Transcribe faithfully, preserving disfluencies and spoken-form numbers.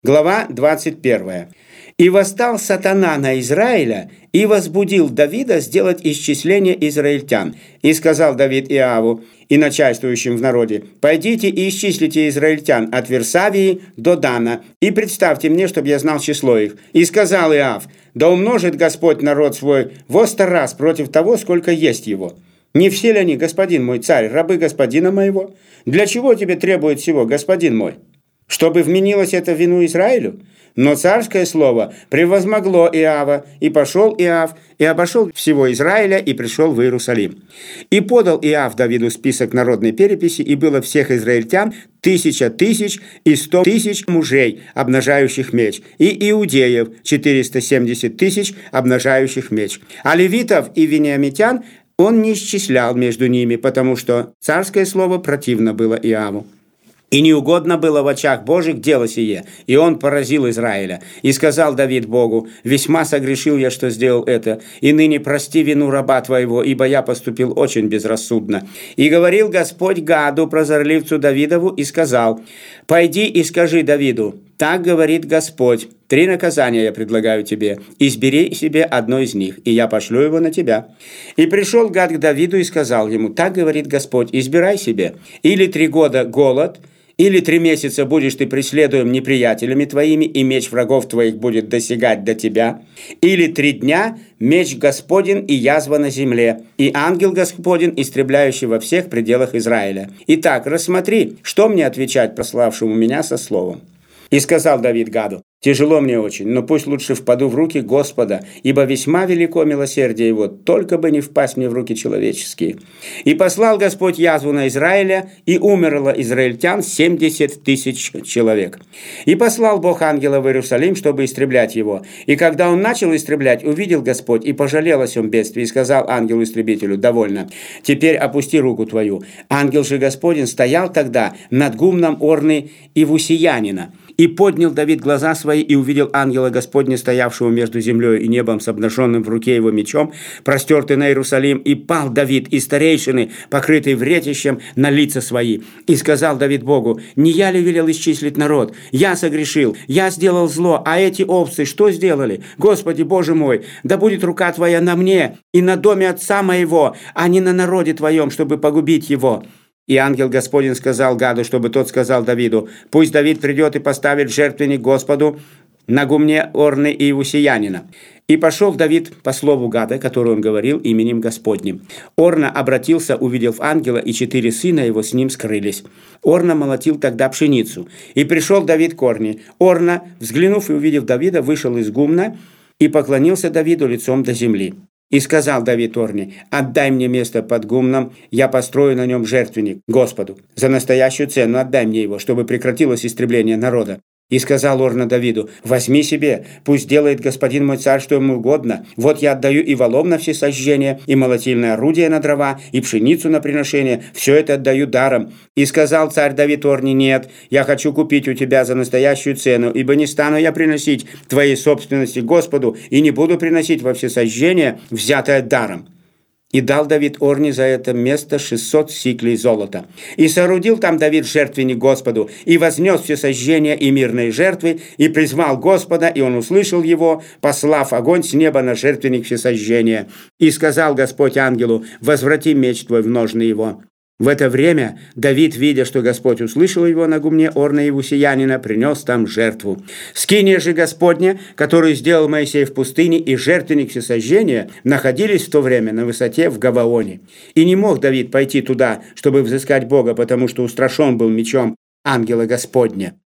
Глава двадцать первая. «И восстал сатана на Израиля, и возбудил Давида сделать исчисление израильтян. И сказал Давид Иаву и начальствующим в народе: пойдите и исчислите израильтян от Версавии до Дана, и представьте мне, чтобы я знал число их. И сказал Иав: да умножит Господь народ свой во сто раз против того, сколько есть его. Не все ли они, господин мой царь, рабы господина моего? Для чего тебе требует всего, господин мой? Чтобы вменилось это в вину Израилю? Но царское слово превозмогло Иава, и пошел Иав, и обошел всего Израиля, и пришел в Иерусалим. И подал Иав Давиду список народной переписи, и было всех израильтян тысяча тысяч и сто тысяч мужей, обнажающих меч, и иудеев четыреста семьдесят тысяч, обнажающих меч. А левитов и вениамитян он не исчислял между ними, потому что царское слово противно было Иаву. И неугодно было в очах Божьих дело сие, и он поразил Израиля. И сказал Давид Богу: весьма согрешил я, что сделал это, и ныне прости вину раба твоего, ибо я поступил очень безрассудно. И говорил Господь Гаду, прозорливцу Давидову, и сказал: пойди и скажи Давиду: так говорит Господь, три наказания я предлагаю тебе, избери себе одно из них, и я пошлю его на тебя. И пришел Гад к Давиду и сказал ему: так говорит Господь, избирай себе, или три года голод, или три месяца будешь ты преследуем неприятелями твоими, и меч врагов твоих будет досягать до тебя, или три дня меч Господень и язва на земле, и ангел Господень, истребляющий во всех пределах Израиля. Итак, рассмотри, что мне отвечать прославшему меня со словом. И сказал Давид Гаду: тяжело мне очень, но пусть лучше впаду в руки Господа, ибо весьма велико милосердие его, только бы не впасть мне в руки человеческие. И послал Господь язву на Израиля, и умерло израильтян семьдесят тысяч человек. И послал Бог ангела в Иерусалим, чтобы истреблять его. И когда он начал истреблять, увидел Господь, и пожалел о сем бедствии, и сказал ангелу-истребителю: довольно, теперь опусти руку твою. Ангел же Господень стоял тогда над гумном Орны и Вусиянина. И поднял Давид глаза свои, и увидел ангела Господня, стоявшего между землей и небом, с обнаженным в руке его мечом, простертый на Иерусалим. И пал Давид, и старейшины, покрытые вретищем, на лица свои. И сказал Давид Богу: не я ли велел исчислить народ? Я согрешил, я сделал зло, а эти овцы что сделали? Господи Боже мой, да будет рука Твоя на мне и на доме отца моего, а не на народе Твоем, чтобы погубить его». И ангел Господень сказал Гаду, чтобы тот сказал Давиду: пусть Давид придет и поставит жертвенник Господу на гумне Орны и Иусиянина. И пошел Давид по слову Гада, который он говорил именем Господним. Орна обратился, увидев ангела, и четыре сына его с ним скрылись. Орна молотил тогда пшеницу. И пришел Давид к Орне. Орна, взглянув и увидев Давида, вышел из гумна и поклонился Давиду лицом до земли. И сказал Давид Орне: отдай мне место под гумном, я построю на нем жертвенник Господу. За настоящую цену отдай мне его, чтобы прекратилось истребление народа. И сказал Орна Давиду: возьми себе, пусть делает господин мой царь, что ему угодно. Вот я отдаю и волом на всесожжение, и молотильное орудие на дрова, и пшеницу на приношение, все это отдаю даром. И сказал царь Давид Орне: нет, я хочу купить у тебя за настоящую цену, ибо не стану я приносить твоей собственности Господу, и не буду приносить во всесожжение, взятое даром. И дал Давид Орне за это место шестьсот сиклей золота. И соорудил там Давид жертвенник Господу, и вознес всесожжения и мирные жертвы, и призвал Господа, и он услышал его, послав огонь с неба на жертвенник всесожжения. И сказал Господь ангелу: возврати меч твой в ножны его. В это время Давид, видя, что Господь услышал его на гумне Орна и Вусиянина, принес там жертву. Скиния же Господня, которую сделал Моисей в пустыне, и жертвенник всесожжения находились в то время на высоте в Гаваоне. И не мог Давид пойти туда, чтобы взыскать Бога, потому что устрашен был мечом ангела Господня.